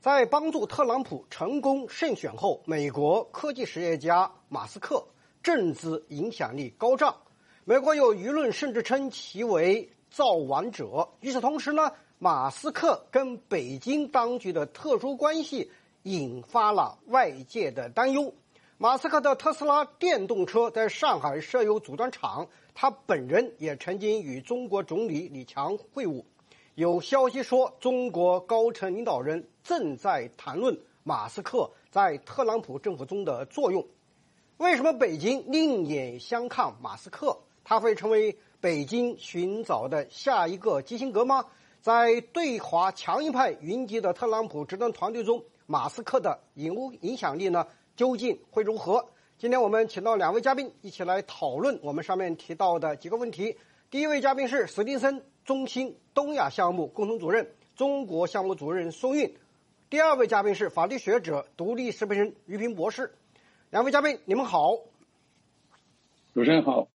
在帮助特朗普成功胜选后，美国科技实业家马斯克政治影响力高涨，美国有舆论甚至称其为造王者。与此同时呢，马斯克跟北京当局的特殊关系引发了外界的担忧。马斯克的特斯拉电动车在上海设有组装厂，他本人也曾经与中国总理李强会晤。有消息说，中国高层领导人正在谈论马斯克在特朗普政府中的作用。为什么北京另眼相看马斯克？他会成为北京寻找的下一个基辛格吗？在对华强硬派云集的特朗普执政团队中，马斯克的影响力呢，究竟会如何？今天我们请到两位嘉宾一起来讨论我们上面提到的几个问题。第一位嘉宾是史蒂森中心东亚项目共同主任、中国项目主任松韵。第二位嘉宾是法律学者、独立时评人于平博士。两位嘉宾，你们好。 主持人好。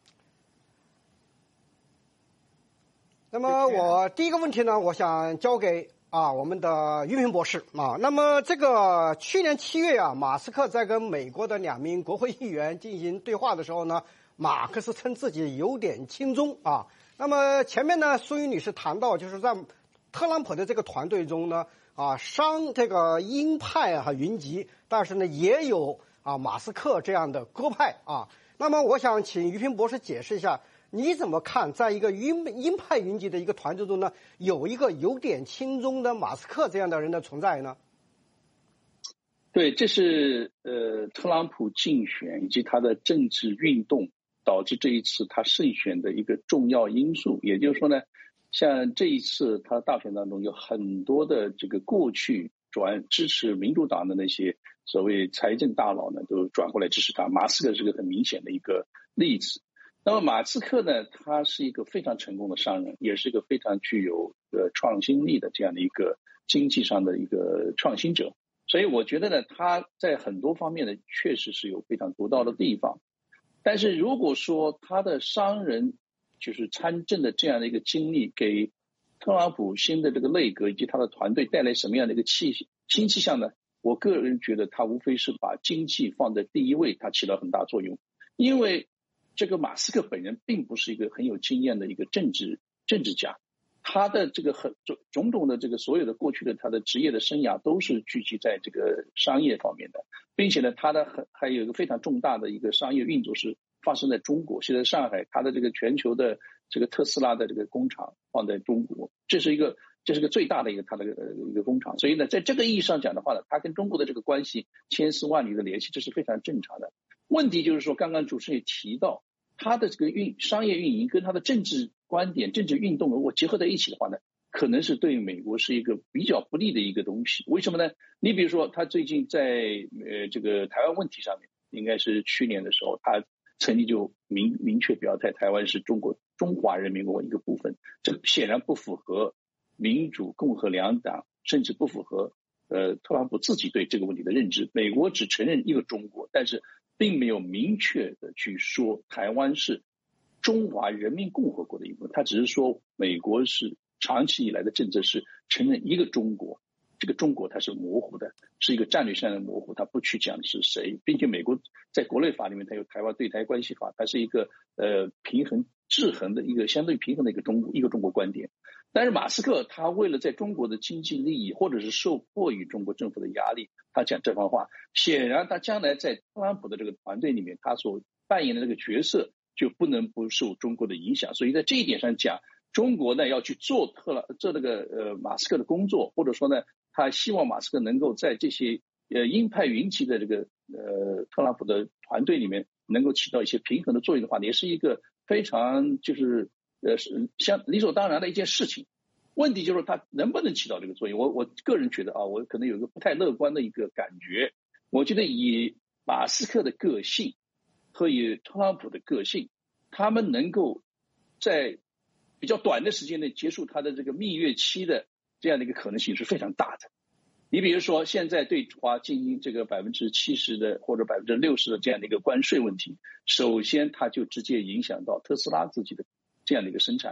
那么我第一个问题呢，我想交给我们的于平博士啊。那么这个去年7月马斯克在跟美国的2名国会议员进行对话的时候呢，马克思称自己有点亲中啊。那么前面呢，苏云女士谈到，就是在特朗普的这个团队中呢，这个鹰派云集，但是呢也有马斯克这样的鸽派啊。那么我想请于平博士解释一下，你怎么看在一个鹰派云集的一个团队中呢，有一个有点亲中的马斯克这样的人的存在呢？ 对，这是特朗普竞选以及他的政治运动导致这一次他胜选的一个重要因素。也就是说呢，像这一次他大选当中有很多的这个过去支持民主党的那些所谓财政大佬呢，都转过来支持他。马斯克是个很明显的一个例子。那么马斯克呢，他是一个非常成功的商人，也是一个非常具有创新力的这样的一个经济上的一个创新者。所以我觉得呢，他在很多方面呢确实是有非常独到的地方。但是如果说他的商人就是参政的这样的一个经历给特朗普新的这个内阁以及他的团队带来什么样的一个新气象呢？我个人觉得他无非是把经济放在第一位，他起了很大作用。因为这个马斯克本人并不是一个很有经验的一个政治家，他的这个种种的这个所有的过去的他的职业的生涯都是聚集在这个商业方面的，并且呢，他的还有一个非常重大的一个商业运作是发生在中国。现在上海他的这个全球的这个特斯拉的这个工厂放在中国，这是一个最大的一个他的一个工厂。所以呢，在这个意义上讲的话呢，他跟中国的这个关系千丝万缕的联系，这是非常正常的。问题就是说，刚刚主持人也提到，他的这个商业运营跟他的政治观点、政治运动如果结合在一起的话呢，可能是对美国是一个比较不利的一个东西。为什么呢？你比如说，他最近在这个台湾问题上面，应该是去年的时候，他曾经就明确表态，台湾是中华人民共和国一个部分，这显然不符合民主共和两党，甚至不符合特朗普自己对这个问题的认知。美国只承认一个中国，但是并没有明确的去说台湾是中华人民共和国的一部分，他只是说美国是长期以来的政策是承认一个中国，这个中国它是模糊的，是一个战略上的模糊，它不去讲是谁，并且美国在国内法里面它有台湾对台关系法，它是一个制衡的一个相对平衡的一个中国观点。但是马斯克他为了在中国的经济利益，或者是受迫于中国政府的压力，他讲这番话，显然他将来在特朗普的这个团队里面，他所扮演的这个角色就不能不受中国的影响。所以在这一点上讲，中国呢要去做这个马斯克的工作，或者说呢，他希望马斯克能够在这些鹰派云集的这个特朗普的团队里面能够起到一些平衡的作用的话，也是一个非常就是像理所当然的一件事情。问题就是他能不能起到这个作用。我个人觉得我可能有一个不太乐观的一个感觉。我觉得以马斯克的个性和以特朗普的个性，他们能够在比较短的时间内结束他的这个蜜月期的这样的一个可能性是非常大的。你比如说现在对华进行这个70%的或者60%的这样的一个关税问题，首先它就直接影响到特斯拉自己的这样的一个生产。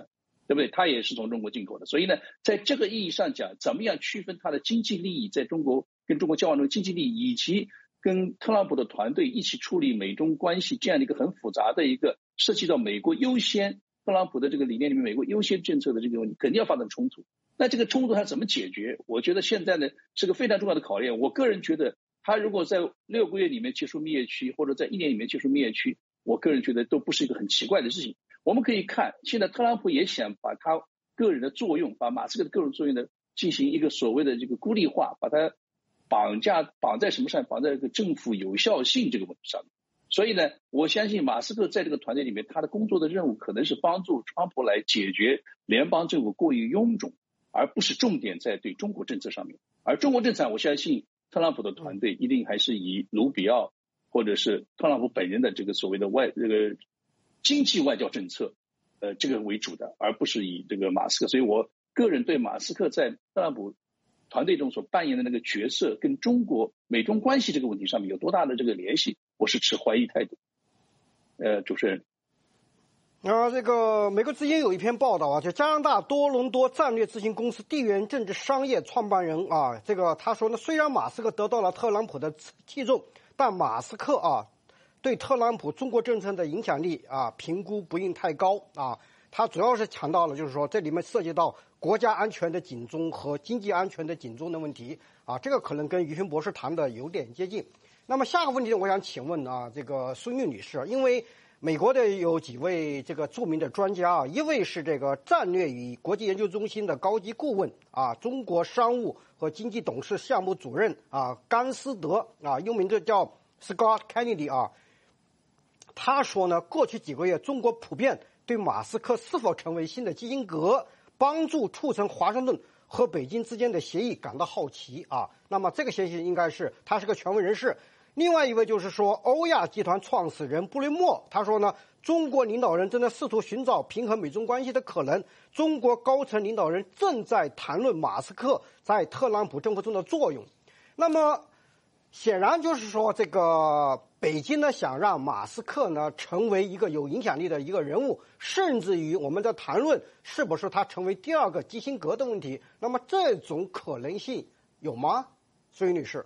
对不对？它也是从中国进口的。所以呢，在这个意义上讲，怎么样区分它的经济利益，在中国跟中国交往中的经济利益，以及跟特朗普的团队一起处理美中关系这样的一个很复杂的一个涉及到美国优先，特朗普的这个理念里面美国优先政策的这个问题，肯定要发生冲突。那这个冲突它怎么解决？我觉得现在呢是个非常重要的考验。我个人觉得，他如果在6个月里面结束蜜月期，或者在1年里面结束蜜月期，我个人觉得都不是一个很奇怪的事情。我们可以看，现在特朗普也想把他个人的作用，把马斯克的个人作用呢进行一个所谓的这个孤立化，把它绑在什么上？绑在这个政府有效性这个问题上面。所以呢，我相信马斯克在这个团队里面，他的工作的任务可能是帮助特朗普来解决联邦政府过于臃肿，而不是重点在对中国政策上面。而中国政策，我相信特朗普的团队一定还是以卢比奥或者是特朗普本人的这个所谓的这个经济外交政策，这个为主的，而不是以这个马斯克。所以我个人对马斯克在特朗普团队中所扮演的那个角色，跟中国美中关系这个问题上面有多大的这个联系，我是持怀疑态度。主持人。 这个美国之音有一篇报道啊，就加拿大多伦多战略咨询公司地缘政治商业创办人啊，这个他说呢，虽然马斯克得到了特朗普的器重，但马斯克啊对特朗普中国政策的影响力啊评估不应太高啊。他主要是强调了，就是说这里面涉及到国家安全的警钟和经济安全的警钟的问题啊，这个可能跟于平博士谈的有点接近。那么下个问题我想请问啊，这个孙玉女士，因为美国的有几位这个著名的专家啊，一位是这个战略与国际研究中心的高级顾问啊，中国商务和经济董事项目主任啊，甘斯德啊，又名字叫 Scott Kennedy 啊。他说呢，过去几个月，中国普遍对马斯克是否成为新的基辛格，帮助促成华盛顿和北京之间的协议感到好奇啊。那么这个消息应该是他是个权威人士。另外一位就是说，欧亚集团创始人布雷默，他说呢，中国领导人正在试图寻找平衡美中关系的可能，中国高层领导人正在谈论马斯克在特朗普政府中的作用。那么显然就是说，这个北京呢想让马斯克呢成为一个有影响力的一个人物，甚至于我们在谈论是不是他成为第二个基辛格的问题。那么这种可能性有吗？孙宇女士。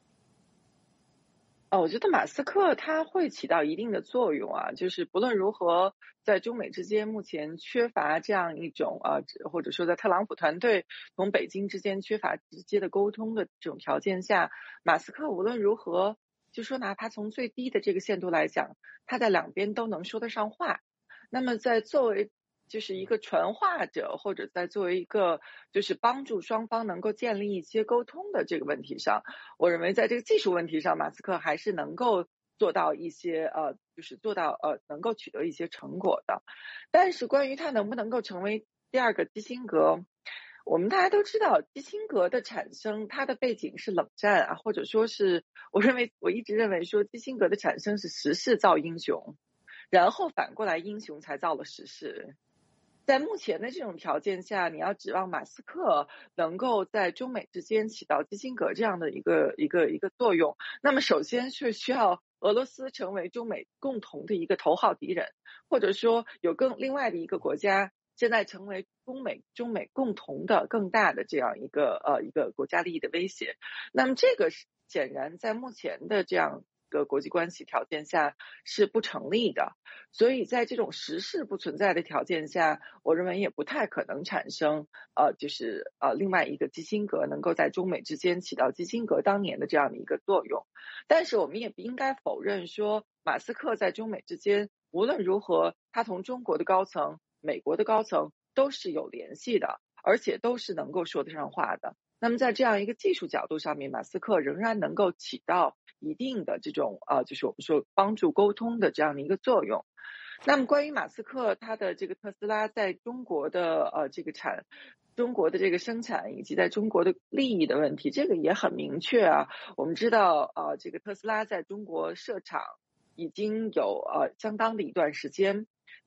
我觉得马斯克他会起到一定的作用啊，就是不论如何，在中美之间目前缺乏这样一种或者说在特朗普团队同北京之间缺乏直接的沟通的这种条件下，马斯克无论如何，就说哪怕从最低的这个限度来讲，他在两边都能说得上话。那么在作为就是一个传话者，或者在作为一个就是帮助双方能够建立一些沟通的这个问题上，我认为在这个技术问题上，马斯克还是能够做到一些就是做到能够取得一些成果的。但是关于他能不能够成为第二个基辛格，我们大家都知道，基辛格的产生，它的背景是冷战啊，或者说是我一直认为说基辛格的产生是时势造英雄，然后反过来英雄才造了时势。在目前的这种条件下，你要指望马斯克能够在中美之间起到基辛格这样的一个作用，那么首先是需要俄罗斯成为中美共同的一个头号敌人，或者说有另外的一个国家现在成为中美共同的更大的这样一个国家利益的威胁。那么这个显然在目前的这样个国际关系条件下是不成立的，所以在这种时势不存在的条件下，我认为也不太可能产生就是另外一个基辛格能够在中美之间起到基辛格当年的这样的一个作用。但是我们也不应该否认说，马斯克在中美之间无论如何，他同中国的高层、美国的高层都是有联系的，而且都是能够说得上话的。那么在这样一个技术角度上面，马斯克仍然能够起到一定的这种就是我们说帮助沟通的这样的一个作用。那么关于马斯克他的这个特斯拉在中国的中国的这个生产以及在中国的利益的问题，这个也很明确啊。我们知道这个特斯拉在中国设厂已经有相当的一段时间。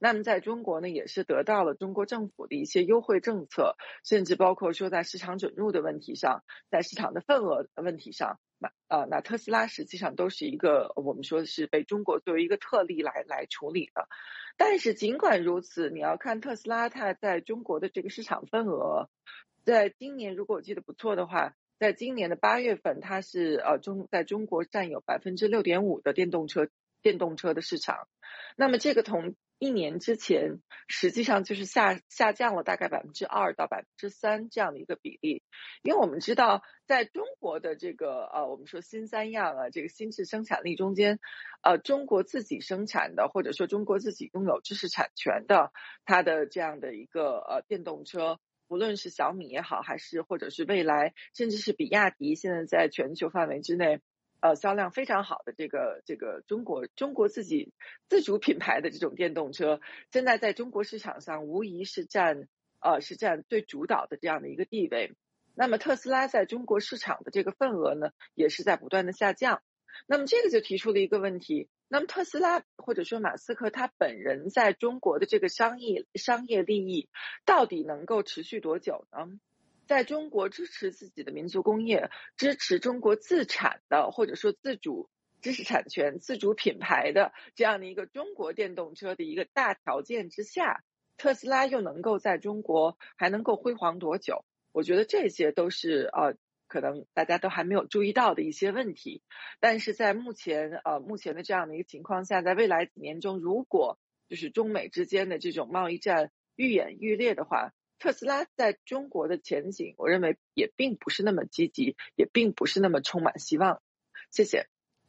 那么在中国呢，也是得到了中国政府的一些优惠政策，甚至包括说在市场准入的问题上，在市场的份额的问题上，那特斯拉实际上都是一个我们说是被中国作为一个特例来处理的。但是尽管如此，你要看特斯拉它在中国的这个市场份额，在今年如果我记得不错的话，在今年的8月份，它是在中国占有6.5%的电动车的市场。那么这个同一年之前，实际上就是下降了大概2%到3%这样的一个比例。因为我们知道，在中国的这个我们说新三样啊，这个新质生产力中间，中国自己生产的，或者说中国自己拥有知识产权的，它的这样的一个电动车。无论是小米也好，还是或者是蔚来，甚至是比亚迪，现在在全球范围之内，销量非常好的这个中国自己自主品牌的这种电动车，现在在中国市场上无疑是占最主导的这样的一个地位。那么特斯拉在中国市场的这个份额呢，也是在不断的下降。那么这个就提出了一个问题，那么特斯拉或者说马斯克他本人在中国的这个商业利益到底能够持续多久呢？在中国支持自己的民族工业，支持中国自产的或者说自主知识产权、自主品牌的这样的一个中国电动车的一个大条件之下，特斯拉又能够在中国还能够辉煌多久？我觉得这些都是可能大家都还没有注意到的一些问题，但是在目前的这样的一个情况下，在未来几年中，如果就是中美之间的这种贸易战愈演愈烈的话，特斯拉在中国的前景，我认为也并不是那么积极，也并不是那么充满希望。谢谢。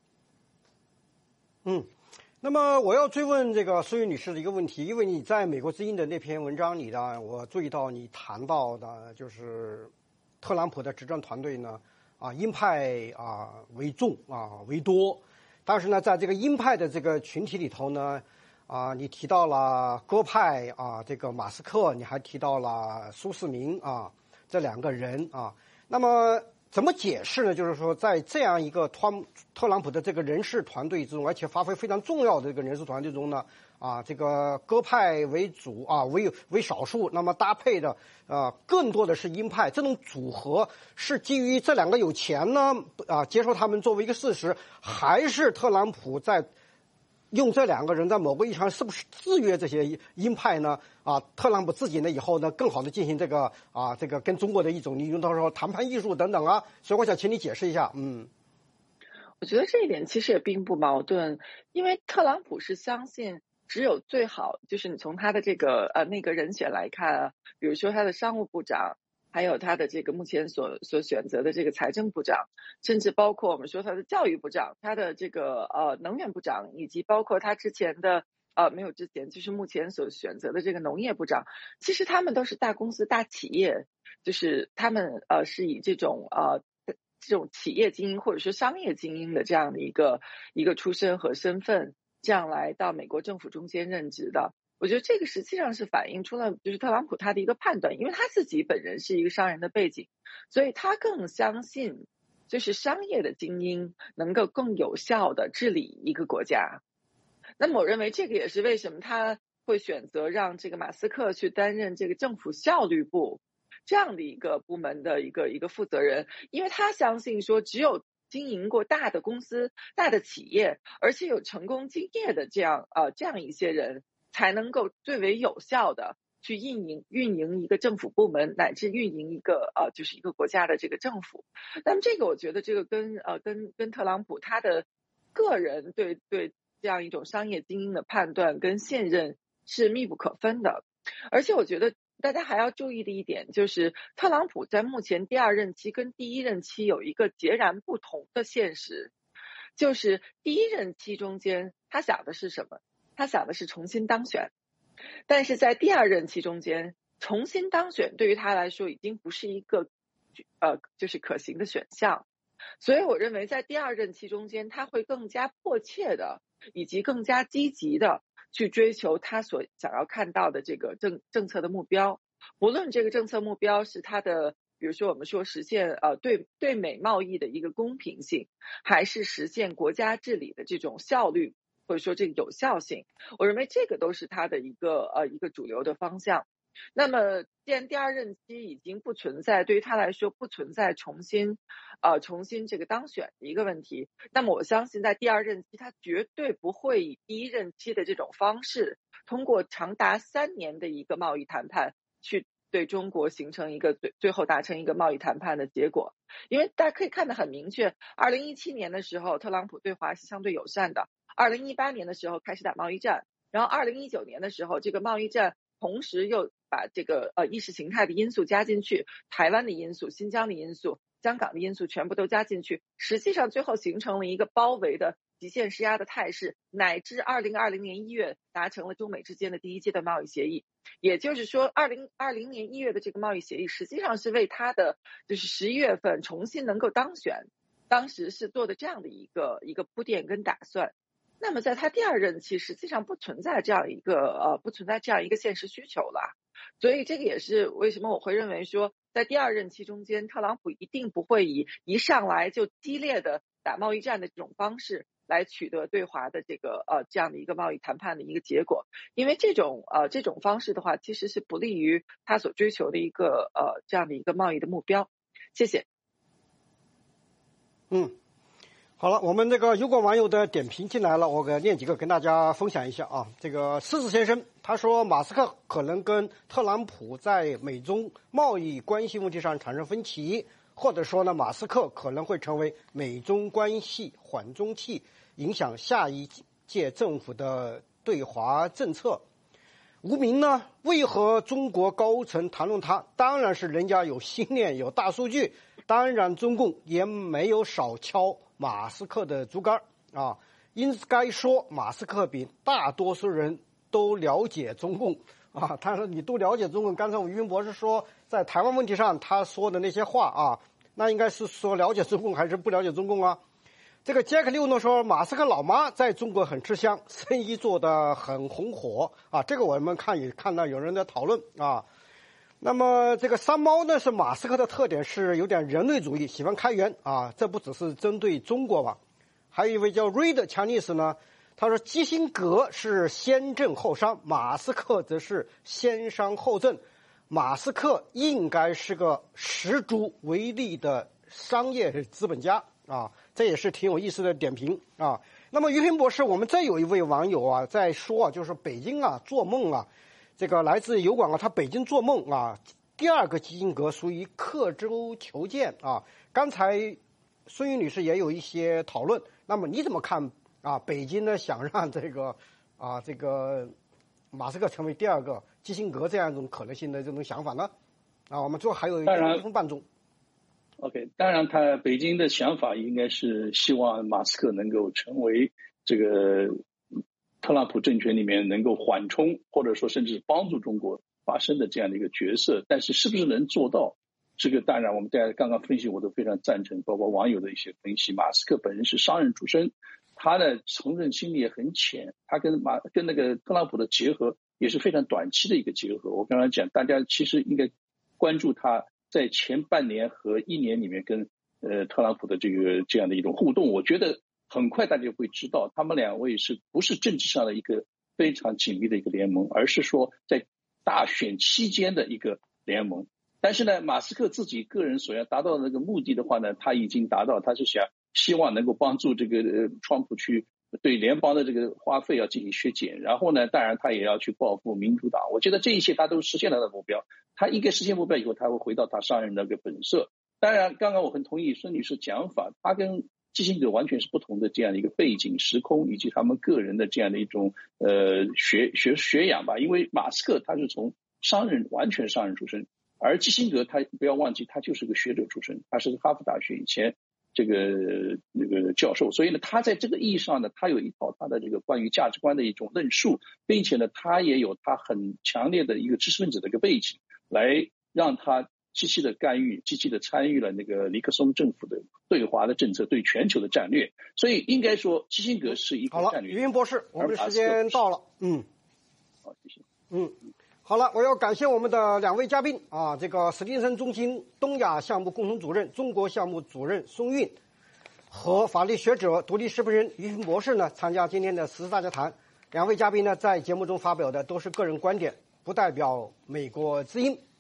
那么我要追问这个苏玉女士的一个问题，因为你在美国之音的那篇文章里呢，我注意到你谈到的就是特朗普的执政团队呢，鹰派为重为多，但是呢，在这个鹰派的这个群体里头呢，你提到了鸽派这个马斯克，你还提到了苏世民这两个人那么怎么解释呢？就是说，在这样一个特朗普的这个人事团队之中，而且发挥非常重要的这个人事团队中呢，这个鸽派为主为少数，那么搭配的更多的是鹰派，这种组合是基于这两个有钱呢接受他们作为一个事实，还是特朗普在用这两个人在某个意义上是不是制约这些鹰派呢？特朗普自己呢以后呢更好的进行这个跟中国的一种你用到说谈判艺术等等所以我想请你解释一下。 我觉得这一点其实也并不矛盾，因为特朗普是相信只有最好，就是你从他的这个那个人选来看比如说他的商务部长。还有他的这个目前所选择的这个财政部长，甚至包括我们说他的教育部长，他的这个能源部长，以及包括他之前的没有之前就是目前所选择的这个农业部长，其实他们都是大公司大企业，就是他们是以这种企业精英或者说商业精英的这样的一个出身和身份，这样来到美国政府中间任职的。我觉得这个实际上是反映出了就是特朗普他的一个判断，因为他自己本人是一个商人的背景，所以他更相信就是商业的精英能够更有效的治理一个国家。那么我认为这个也是为什么他会选择让这个马斯克去担任这个政府效率部这样的一个部门的一个负责人，因为他相信说只有经营过大的公司、大的企业，而且有成功经验的这样一些人，才能够最为有效的去运营一个政府部门，乃至运营一个就是一个国家的这个政府。那么这个我觉得这个跟特朗普他的个人对这样一种商业精英的判断跟信任是密不可分的。而且我觉得大家还要注意的一点就是，特朗普在目前第二任期跟第一任期有一个截然不同的现实，就是第一任期中间他想的是什么？他想的是重新当选，但是在第二任期中间，重新当选对于他来说已经不是一个就是可行的选项。所以我认为在第二任期中间，他会更加迫切的以及更加积极的去追求他所想要看到的这个政策的目标，不论这个政策目标是他的比如说我们说实现对美贸易的一个公平性，还是实现国家治理的这种效率， 或者说这个有效性，我认为这个都是他的一个主流的方向。那么既然第二任期已经不存在，对于他来说不存在重新这个当选的一个问题，那么我相信在第二任期他绝对不会以第一任期的这种方式，通过长达3年的一个贸易谈判去对中国形成一个最后达成一个贸易谈判的结果。因为大家可以看得很明确，2017年的时候特朗普对华是相对友善的，2018年的时候开始打贸易战，然后2019年的时候这个贸易战同时又把这个意识形态的因素加进去，台湾的因素、新疆的因素、香港的因素全部都加进去，实际上最后形成了一个包围的极限施压的态势，乃至2020年1月达成了中美之间的第一阶段贸易协议。也就是说2020年1月的这个贸易协议实际上是为他的就是11月份重新能够当选，当时是做的这样的一个铺垫跟打算。那么在他第二任期实际上不存在这样一个现实需求了。所以这个也是为什么我会认为说在第二任期中间，特朗普一定不会以一上来就激烈的打贸易战的这种方式来取得对华的这样的一个贸易谈判的一个结果，因为这种方式的话，其实是不利于他所追求的一个这样的一个贸易的目标。谢谢。 好了，我们这个有关网友的点评进来了，我给念几个跟大家分享一下啊。这个狮子先生他说，马斯克可能跟特朗普在美中贸易关系问题上产生分歧，或者说呢，马斯克可能会成为美中关系缓冲器，影响下一届政府的对华政策。无名呢，为何中国高层谈论他？当然是人家有心念，有大数据。当然，中共也没有少敲马斯克的竹竿啊。应该说，马斯克比大多数人都了解中共啊。他说你都了解中共，刚才我们于云博士说，在台湾问题上他说的那些话啊，那应该是说了解中共还是不了解中共啊？这个杰克六呢说，马斯克老妈在中国很吃香，生意做得很红火啊。这个我们看到有人在讨论啊。那么这个三猫呢，是马斯克的特点是有点人类主义，喜欢开源啊。这不只是针对中国吧？还有一位叫瑞的强尼斯呢，他说基辛格是先正后商，马斯克则是先商后正。马斯克应该是个十足为利的商业资本家啊。这也是挺有意思的点评啊。那么于平博士，我们再有一位网友啊在说啊，就是北京啊做梦啊，这个来自油管啊，他北京做梦啊，第二个基辛格属于刻舟求剑啊。刚才孙玉女士也有一些讨论，那么你怎么看啊？北京呢想让这个马斯克成为第二个基辛格这样一种可能性的这种想法呢？啊，我们最后还有1分半钟。 OK， 当然，他北京的想法应该是希望马斯克能够成为这个特朗普政权里面能够缓冲，或者说甚至帮助中国发生的这样的一个角色。但是是不是能做到？这个当然，我们大家刚刚分析，我都非常赞成，包括网友的一些分析。马斯克本人是商人出身，他的从政心理也很浅，他跟那个特朗普的结合也是非常短期的一个结合。我刚才讲，大家其实应该关注他在前半年和1年里面跟特朗普的这样的一种互动，我觉得很快大家会知道，他们两位是不是政治上的一个非常紧密的一个联盟，而是说在大选期间的一个联盟。但是呢，马斯克自己个人所要达到的那个目的的话呢，他已经达到，他是希望能够帮助这个川普去对联邦的这个花费要进行削减，然后呢，当然他也要去报复民主党。我觉得这一切他都实现了他的目标，他应该实现目标以后，他会回到他商人的那个本色。当然，刚刚我很同意孙女士讲法，他跟基辛格完全是不同的这样的一个背景、时空以及他们个人的这样的一种学养吧。因为马斯克他是从完全商人出身，而基辛格他不要忘记，他就是个学者出身，他是哈佛大学以前那个教授，所以呢，他在这个意义上呢，他有一套他的这个关于价值观的一种论述，并且呢，他也有他很强烈的一个知识分子的一个背景，来让他积极的干预、积极的参与了那个尼克松政府的对华的政策、对全球的战略。所以应该说，基辛格是一个战略。 好了，于云博士，我们的时间到了。 好，谢谢。 好了，我要感谢我们的2位嘉宾啊，这个史汀森中心东亚项目共同主任、中国项目主任孙运， 和法律学者、独立时评人于平博士呢参加今天的时事大家谈。两位嘉宾呢在节目中发表的都是个人观点，不代表美国之音。